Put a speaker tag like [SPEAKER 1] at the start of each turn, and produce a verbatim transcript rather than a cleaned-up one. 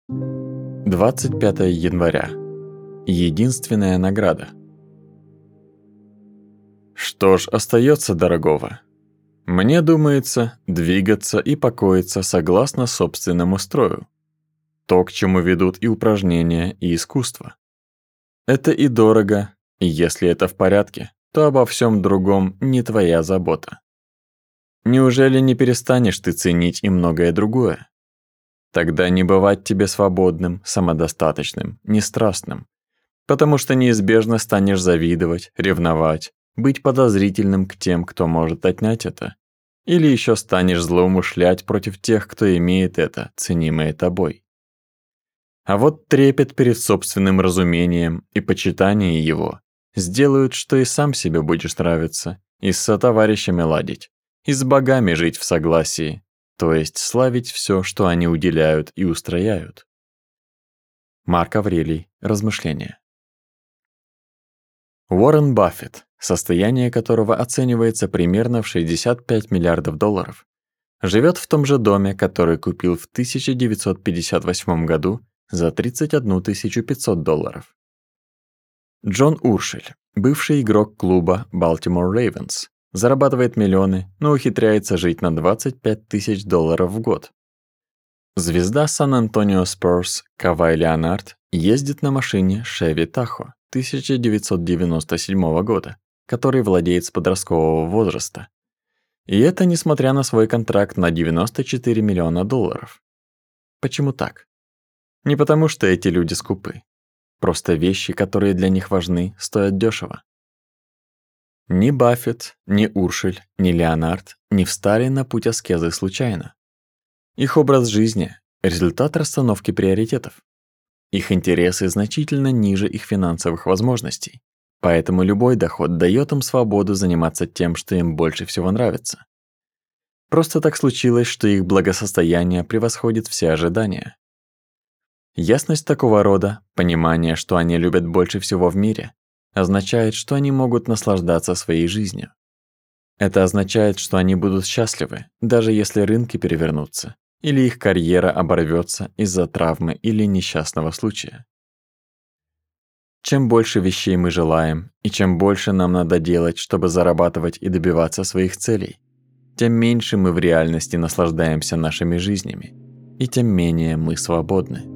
[SPEAKER 1] двадцать пятое января. Единственная награда. Что ж остается дорогого? Мне думается, двигаться и покоиться согласно собственному строю. То, к чему ведут и упражнения, и искусство. Это и дорого, и если это в порядке, то обо всем другом не твоя забота. Неужели не перестанешь ты ценить и многое другое? Тогда не бывать тебе свободным, самодостаточным, нестрастным, потому что неизбежно станешь завидовать, ревновать, быть подозрительным к тем, кто может отнять это, или еще станешь злоумышлять против тех, кто имеет это, ценимое тобой. А вот трепет перед собственным разумением и почитание его сделают, что и сам себе будешь нравиться, и с сотоварищами ладить, и с богами жить в согласии, то есть славить все, что они уделяют и устрояют. Марк Аврелий. Размышления. Уоррен Баффет, состояние которого оценивается примерно в шестьдесят пять миллиардов долларов, живет в том же доме, который купил в тысяча девятьсот пятьдесят восьмом году за тридцать одну тысячу пятьсот долларов. Джон Уршель, бывший игрок клуба Baltimore Ravens, зарабатывает миллионы, но ухитряется жить на двадцать пять тысяч долларов в год. Звезда Сан-Антонио Спурс Кавай Леонард ездит на машине Chevy Tahoe тысяча девятьсот девяносто седьмого года, который владеет с подросткового возраста. И это несмотря на свой контракт на девяносто четыре миллиона долларов. Почему так? Не потому, что эти люди скупы. Просто вещи, которые для них важны, стоят дешево. Ни Баффет, ни Уршель, ни Леонард не встали на путь аскезы случайно. Их образ жизни – результат расстановки приоритетов. Их интересы значительно ниже их финансовых возможностей, поэтому любой доход даёт им свободу заниматься тем, что им больше всего нравится. Просто так случилось, что их благосостояние превосходит все ожидания. Ясность такого рода, понимание, что они любят больше всего в мире, означает, что они могут наслаждаться своей жизнью. Это означает, что они будут счастливы, даже если рынки перевернутся, или их карьера оборвётся из-за травмы или несчастного случая. Чем больше вещей мы желаем, и чем больше нам надо делать, чтобы зарабатывать и добиваться своих целей, тем меньше мы в реальности наслаждаемся нашими жизнями, и тем менее мы свободны.